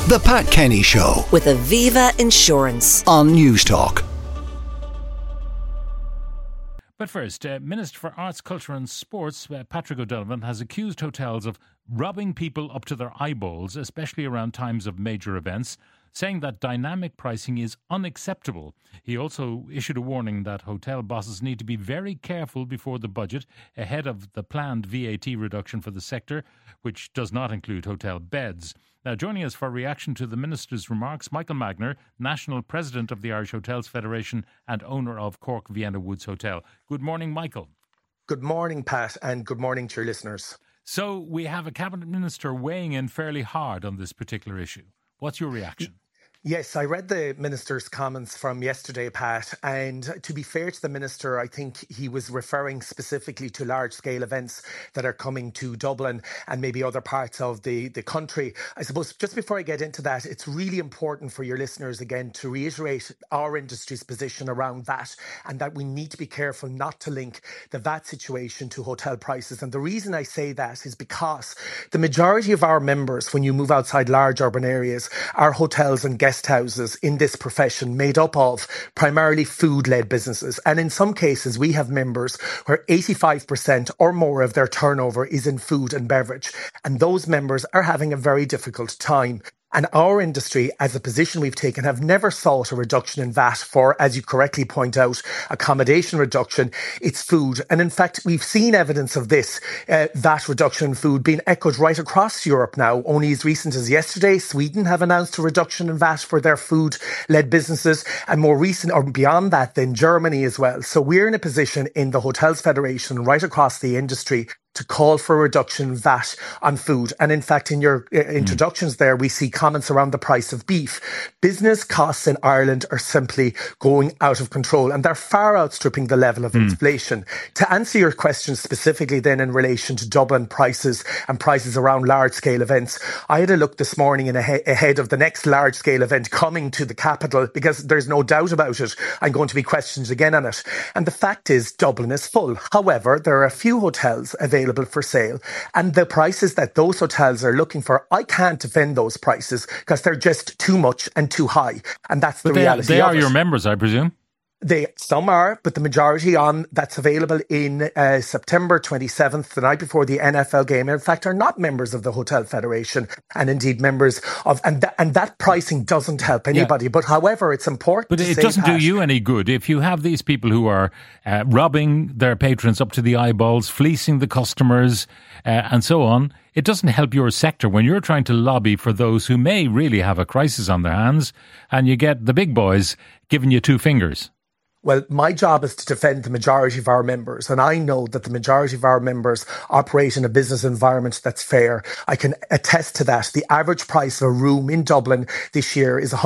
The Pat Kenny Show with Aviva Insurance on Newstalk. But first, Minister for Arts, Culture and Sports, Patrick O'Donovan, has accused hotels of robbing people up to their eyeballs, especially around times of major events, saying that dynamic pricing is unacceptable. He also issued a warning that hotel bosses need to be very careful before the budget ahead of the planned VAT reduction for the sector, which does not include hotel beds. Now, joining us for reaction to the Minister's remarks, Michael Magner, National President of the Irish Hotels Federation and owner of Cork Vienna Woods Hotel. Good morning, Michael. Good morning, Pat, and good morning to your listeners. So we have a Cabinet Minister weighing in fairly hard on this particular issue. What's your reaction? Yes, I read the Minister's comments from yesterday, Pat, and to be fair to the Minister, I think he was referring specifically to large-scale events that are coming to Dublin and maybe other parts of the country. I suppose just before I get into that, it's really important for your listeners, again, to reiterate our industry's position around that and that we need to be careful not to link the VAT situation to hotel prices. And the reason I say that is because the majority of our members, when you move outside large urban areas, are hotels and guest houses in this profession made up of primarily food-led businesses. And in some cases, we have members where 85% or more of their turnover is in food and beverage. And those members are having a very difficult time. And our industry, as a position we've taken, have never sought a reduction in VAT for, as you correctly point out, accommodation reduction. It's food. And in fact, we've seen evidence of this VAT reduction in food being echoed right across Europe now. Only as recent as yesterday, Sweden have announced a reduction in VAT for their food-led businesses. And more recent, or beyond that, then Germany as well. So we're in a position in the Hotels Federation right across the industry to call for a reduction in VAT on food. And in fact, in your introductions there, we see comments around the price of beef. Business costs in Ireland are simply going out of control and they're far outstripping the level of inflation. To answer your question specifically then in relation to Dublin prices and prices around large-scale events, I had a look this morning ahead of the next large-scale event coming to the capital, because there's no doubt about it, I'm going to be questioned again on it. And the fact is Dublin is full. However, there are a few hotels available for sale, and the prices that those hotels are looking for, I can't defend those prices because they're just too much and too high, and that's the reality. They are your members, I presume. Some are, but the majority on that's available in September 27th, the night before the NFL game, in fact, are not members of the Hotel Federation and indeed members of, and that pricing doesn't help anybody. Yeah. But however, it's important. But it doesn't do you any good if you have these people who are robbing their patrons up to the eyeballs, fleecing the customers, and so on. It doesn't help your sector when you're trying to lobby for those who may really have a crisis on their hands, and you get the big boys giving you two fingers. Well, my job is to defend the majority of our members, and I know that the majority of our members operate in a business environment that's fair. I can attest to that. The average price of a room in Dublin this year is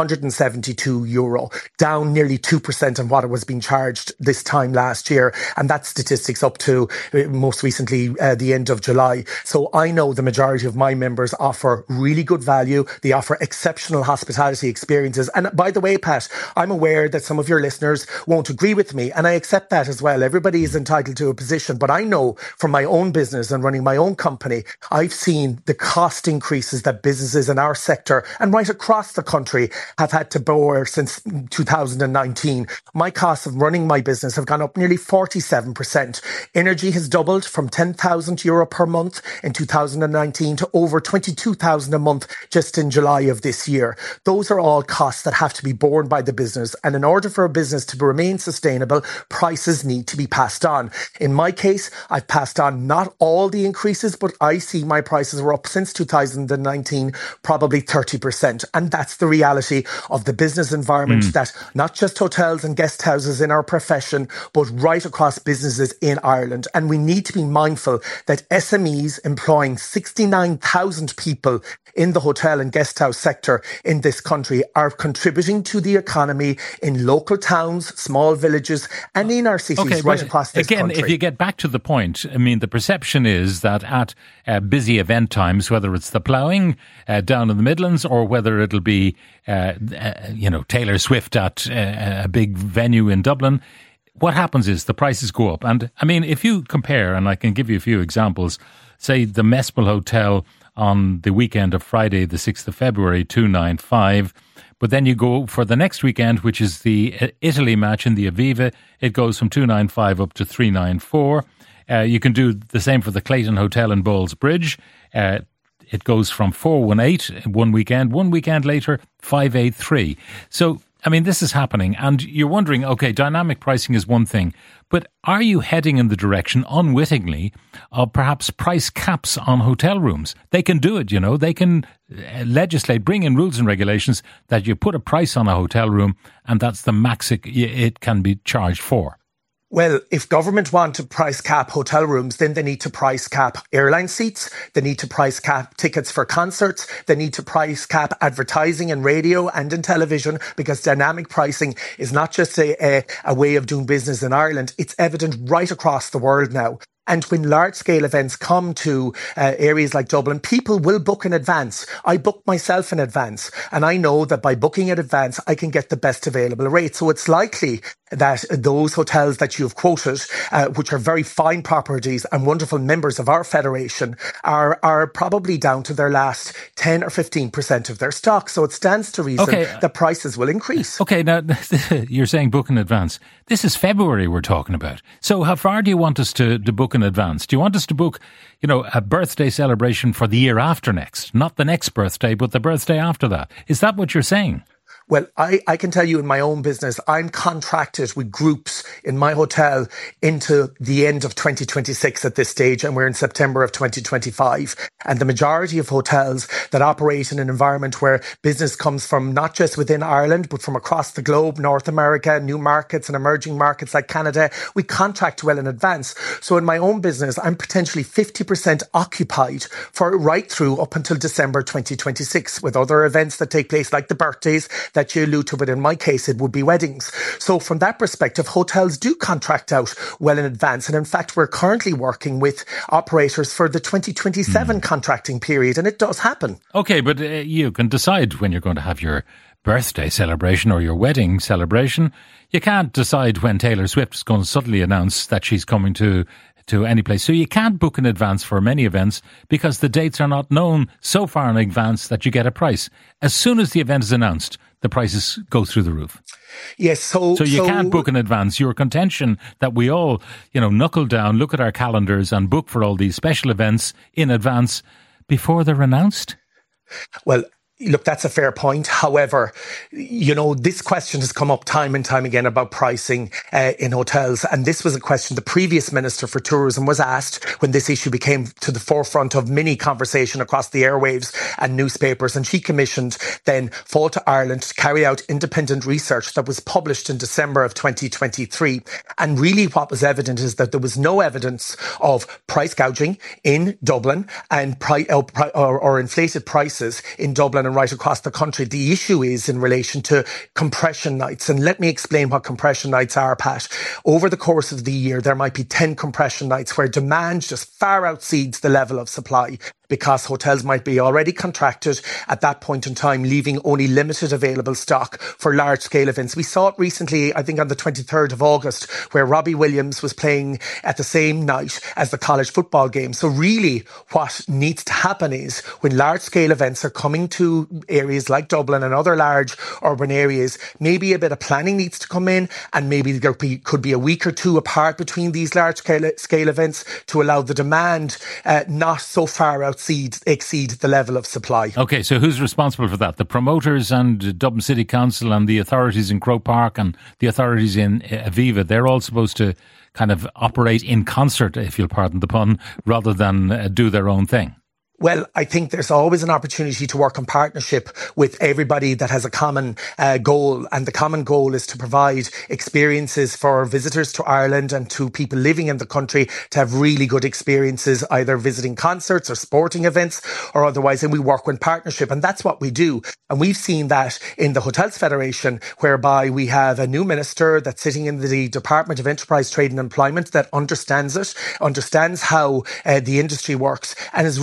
€172, down nearly 2% on what it was being charged this time last year, and that's statistics up to most recently the end of July. So I know the majority of my members offer really good value. They offer exceptional hospitality experiences. And by the way, Pat, I'm aware that some of your listeners won't agree with me, and I accept that as well. Everybody is entitled to a position, but I know from my own business and running my own company, I've seen the cost increases that businesses in our sector and right across the country have had to bear since 2019. My costs of running my business have gone up nearly 47%. Energy has doubled from €10,000 per month in 2019 to over 22,000 a month just in July of this year. Those are all costs that have to be borne by the business, and in order for a business to remain sustainable, prices need to be passed on. In my case, I've passed on not all the increases, but I see my prices were up since 2019, probably 30%. And that's the reality of the business environment that not just hotels and guest houses in our profession, but right across businesses in Ireland. And we need to be mindful that SMEs employing 69,000 people in the hotel and guest house sector in this country are contributing to the economy in local towns, small villages, and in our cities right across this country. Again, if you get back to the point, I mean, the perception is that at busy event times, whether it's the ploughing down in the Midlands or whether it'll be, Taylor Swift at a big venue in Dublin, what happens is the prices go up. And I mean, if you compare, and I can give you a few examples, say the Mespil Hotel on the weekend of Friday, the 6th of February, 295. But then you go for the next weekend, which is the Italy match in the Aviva. It goes from 295 up to 394. You can do the same for the Clayton Hotel in Bowles Bridge. It goes from 418 one weekend. 1 weekend later, 583. So, I mean, this is happening. And you're wondering, okay, dynamic pricing is one thing. But are you heading in the direction, unwittingly, of perhaps price caps on hotel rooms? They can do it, you know. They can legislate, bring in rules and regulations that you put a price on a hotel room and that's the max it can be charged for. Well, if government want to price cap hotel rooms, then they need to price cap airline seats. They need to price cap tickets for concerts. They need to price cap advertising in radio and in television, because dynamic pricing is not just a way of doing business in Ireland. It's evident right across the world now. And when large-scale events come to areas like Dublin, people will book in advance. I book myself in advance, and I know that by booking in advance, I can get the best available rate. So it's likely that those hotels that you've quoted, which are very fine properties and wonderful members of our federation, are probably down to their last 10 or 15% of their stock. So it stands to reason that prices will increase. Okay, now you're saying book in advance. This is February we're talking about. So how far do you want us to book in advance? Do you want us to book, you know, a birthday celebration for the year after next? Not the next birthday, but the birthday after that. Is that what you're saying? Well, I can tell you in my own business, I'm contracted with groups in my hotel into the end of 2026 at this stage, and we're in September of 2025. And the majority of hotels that operate in an environment where business comes from not just within Ireland, but from across the globe, North America, new markets and emerging markets like Canada, we contract well in advance. So in my own business, I'm potentially 50% occupied for right through up until December 2026, with other events that take place like the birthdays that you allude to, but in my case, it would be weddings. So from that perspective, hotels do contract out well in advance. And in fact, we're currently working with operators for the 2027 contracting period, and it does happen. Okay, but you can decide when you're going to have your birthday celebration or your wedding celebration. You can't decide when Taylor Swift is going to suddenly announce that she's coming to any place. So you can't book in advance for many events because the dates are not known so far in advance that you get a price. As soon as the event is announced, the prices go through the roof. Yes, so you can't book in advance. Your contention that we all, you know, knuckle down, look at our calendars and book for all these special events in advance before they're announced? Well, look, that's a fair point. However, you know, this question has come up time and time again about pricing in hotels. And this was a question the previous Minister for Tourism was asked when this issue became to the forefront of many conversation across the airwaves and newspapers. And she commissioned then Fáilte Ireland to carry out independent research that was published in December of 2023. And really what was evident is that there was no evidence of price gouging in Dublin and or inflated prices in Dublin and right across the country. The issue is in relation to compression nights. And let me explain what compression nights are, Pat. Over the course of the year, there might be 10 compression nights where demand just far exceeds the level of supply, because hotels might be already contracted at that point in time, leaving only limited available stock for large-scale events. We saw it recently, I think on the 23rd of August, where Robbie Williams was playing at the same night as the college football game. So really what needs to happen is when large-scale events are coming to areas like Dublin and other large urban areas, maybe a bit of planning needs to come in, and maybe there could be a week or two apart between these large-scale events to allow the demand not so far out exceed the level of supply. Okay, so who's responsible for that? The promoters and Dublin City Council and the authorities in Croke Park and the authorities in Aviva, they're all supposed to kind of operate in concert, if you'll pardon the pun, rather than do their own thing. Well, I think there's always an opportunity to work in partnership with everybody that has a common goal. And the common goal is to provide experiences for visitors to Ireland and to people living in the country to have really good experiences, either visiting concerts or sporting events or otherwise. And we work in partnership. And that's what we do. And we've seen that in the Hotels Federation, whereby we have a new minister that's sitting in the Department of Enterprise, Trade and Employment that understands it, understands how the industry works, and is really behind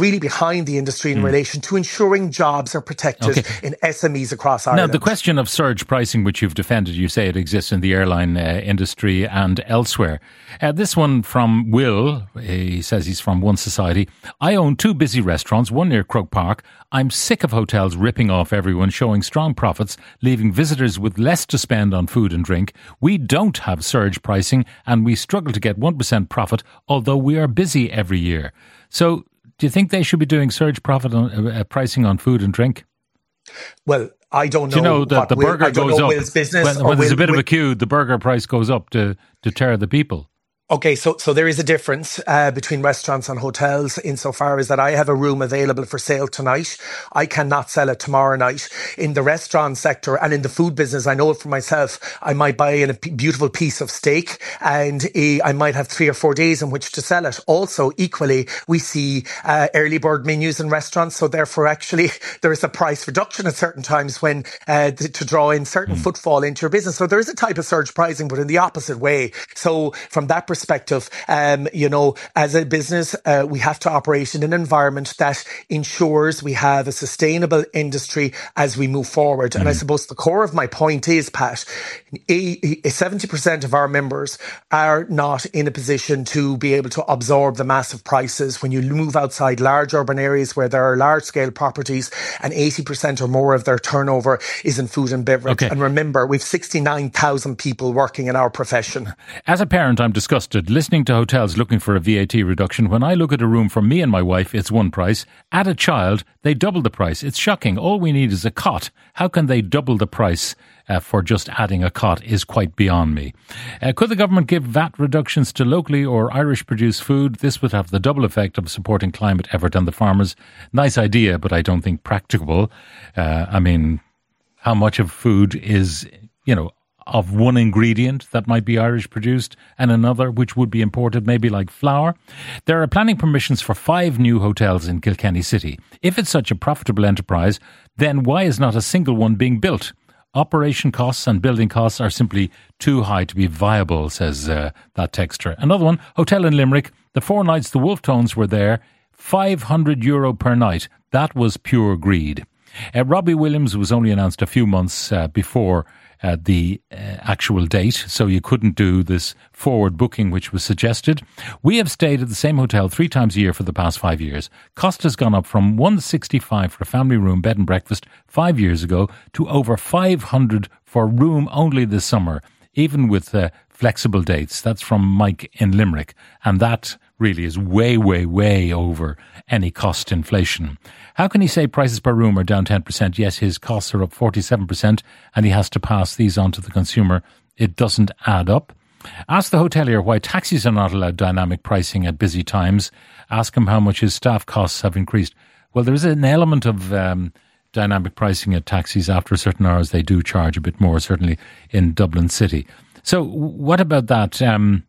behind the industry in relation to ensuring jobs are protected in SMEs across Ireland. Now, the question of surge pricing, which you've defended, you say it exists in the airline industry and elsewhere. This one from Will, he says he's from One Society. I own 2 busy restaurants, one near Croke Park. I'm sick of hotels ripping off everyone, showing strong profits, leaving visitors with less to spend on food and drink. We don't have surge pricing and we struggle to get 1% profit, although we are busy every year. So do you think they should be doing surge profit on, pricing on food and drink? Well, I don't know. Do you know that the burger goes up when there's a bit of a queue? The burger price goes up to deter the people. Okay, so there is a difference between restaurants and hotels insofar as that I have a room available for sale tonight. I cannot sell it tomorrow night. In the restaurant sector and in the food business, I know it for myself. I might buy a beautiful piece of steak and I might have 3 or 4 days in which to sell it. Also, equally, we see early bird menus in restaurants. So therefore, actually, there is a price reduction at certain times when to draw in certain footfall into your business. So there is a type of surge pricing, but in the opposite way. So from that perspective, as a business, we have to operate in an environment that ensures we have a sustainable industry as we move forward. And I suppose the core of my point is, Pat, 70% of our members are not in a position to be able to absorb the massive prices. When you move outside large urban areas where there are large-scale properties and 80% or more of their turnover is in food and beverage. Okay. And remember, we've 69,000 people working in our profession. As a parent, I'm disgusted listening to hotels looking for a VAT reduction. When I look at a room for me and my wife, it's one price. Add a child, they double the price. It's shocking. All we need is a cot. How can they double the price for just adding a cot is quite beyond me. Could the government give VAT reductions to locally or Irish-produced food? This would have the double effect of supporting climate effort and the farmers. Nice idea, but I don't think practicable. How much of food is, of one ingredient that might be Irish produced and another which would be imported, maybe like flour. There are planning permissions for 5 new hotels in Kilkenny City. If it's such a profitable enterprise, then why is not a single one being built? Operation costs and building costs are simply too high to be viable, says that texter. Another one, hotel in Limerick. The 4 nights the Wolf Tones were there, €500 per night. That was pure greed. Robbie Williams was only announced a few months before the actual date, so you couldn't do this forward booking which was suggested. We have stayed at the same hotel 3 times a year for the past 5 years. Cost has gone up from $165 for a family room, bed and breakfast 5 years ago to over $500 for room only this summer, even with flexible dates. That's from Mike in Limerick, and that really is way, way, way over any cost inflation. How can he say prices per room are down 10%? Yes, his costs are up 47% and he has to pass these on to the consumer. It doesn't add up. Ask the hotelier why taxis are not allowed dynamic pricing at busy times. Ask him how much his staff costs have increased. Well, there is an element of dynamic pricing at taxis. After certain hours, they do charge a bit more, certainly in Dublin City. So what about that?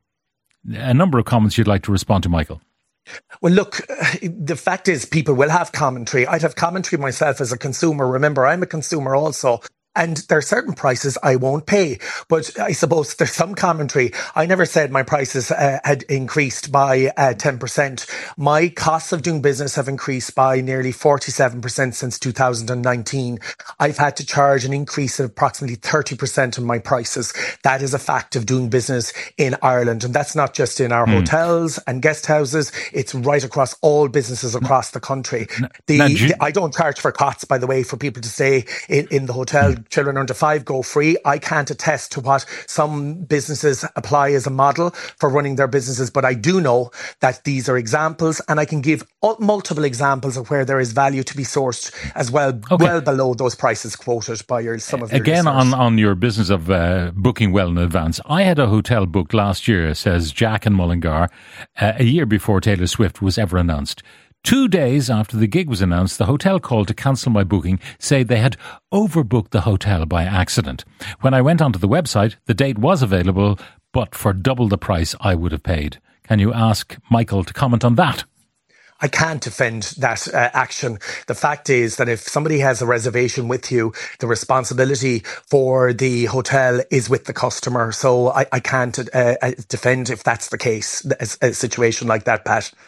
A number of comments you'd like to respond to, Michael. Well, look, the fact is people will have commentary. I'd have commentary myself as a consumer. Remember, I'm a consumer also. And there are certain prices I won't pay. But I suppose there's some commentary. I never said my prices had increased by 10%. My costs of doing business have increased by nearly 47% since 2019. I've had to charge an increase of approximately 30% on my prices. That is a fact of doing business in Ireland. And that's not just in our hotels and guest houses. It's right across all businesses across the country. I don't charge for cots, by the way, for people to stay in the hotel. Children under 5 go free. I can't attest to what some businesses apply as a model for running their businesses, but I do know that these are examples, and I can give multiple examples of where there is value to be sourced as well, well below those prices quoted by some of your Again, listeners. on your business of booking well in advance, I had a hotel booked last year, says Jack in Mullingar, a year before Taylor Swift was ever announced. 2 days after the gig was announced, the hotel called to cancel my booking, say they had overbooked the hotel by accident. When I went onto the website, the date was available, but for double the price I would have paid. Can you ask Michael to comment on that? I can't defend that action. The fact is that if somebody has a reservation with you, the responsibility for the hotel is with the customer. So I can't defend if that's the case, a situation like that, Pat.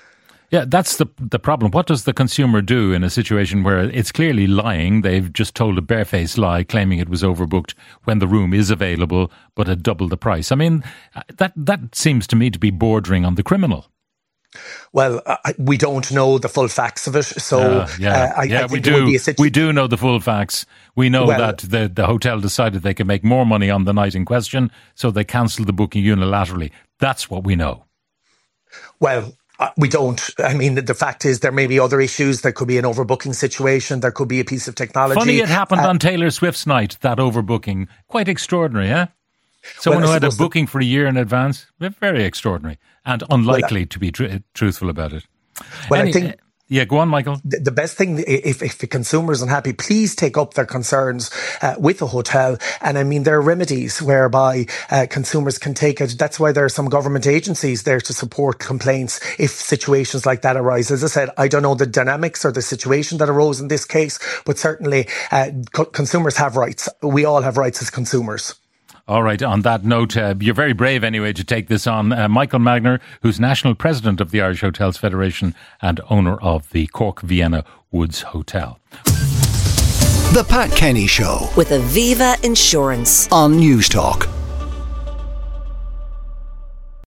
Yeah, that's the problem. What does the consumer do in a situation where it's clearly lying? They've just told a barefaced lie, claiming it was overbooked when the room is available, but at double the price. I mean, that seems to me to be bordering on the criminal. Well, we don't know the full facts of it, so I think we do. We do know the full facts. We know that the hotel decided they could make more money on the night in question, so they cancelled the booking unilaterally. That's what we know. Well, we don't. I mean, the fact is there may be other issues. There could be an overbooking situation. There could be a piece of technology. Funny it happened on Taylor Swift's night, that overbooking. Quite extraordinary, eh? Someone who had a booking for a year in advance. Very extraordinary and unlikely to be truthful about it. Well, I think... Yeah, go on, Michael. The best thing, if the consumer is unhappy, please take up their concerns with the hotel. And I mean, there are remedies whereby consumers can take it. That's why there are some government agencies there to support complaints if situations like that arise. As I said, I don't know the dynamics or the situation that arose in this case, but certainly consumers have rights. We all have rights as consumers. All right. On that note, you're very brave anyway to take this on. Michael Magner, who's National President of the Irish Hotels Federation and owner of the Cork Vienna Woods Hotel. The Pat Kenny Show with Aviva Insurance on News Talk.